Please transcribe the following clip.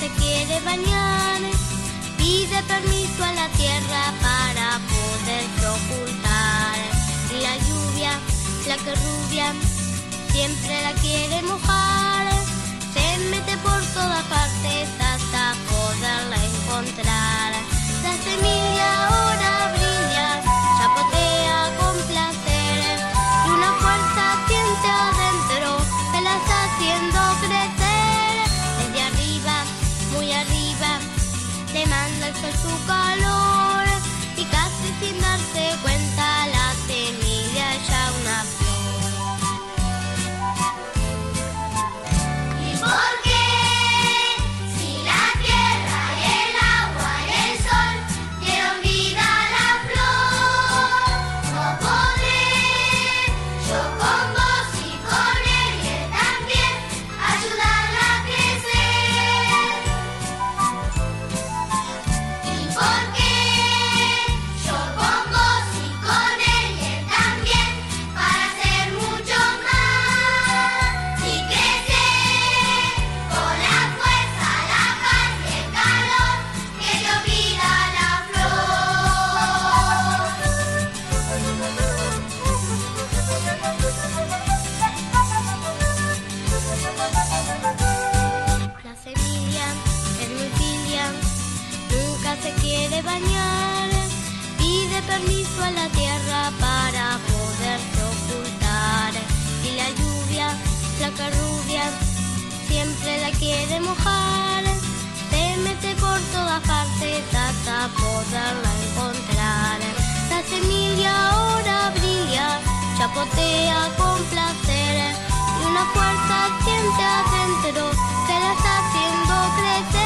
se quiere bañar, pide permiso a la tierra para poderse ocultar. Y la lluvia, la que rubia, siempre la quiere mojar, se mete por todas partes hasta poderla encontrar. La semilla ahora brilla, chapotea con placer, y una fuerza siente adentro que la está haciendo crecer. Desde arriba, muy arriba, le manda el sol su calor, y casi sin darse cuenta la semilla es ya una flor. Se quiere bañar, pide permiso a la tierra para poderse ocultar. Y la lluvia, la que rubia, siempre la quiere mojar, se mete por todas partes hasta poderla encontrar. La semilla ahora brilla, chapotea con placer, y una fuerza siente adentro que la está haciendo crecer.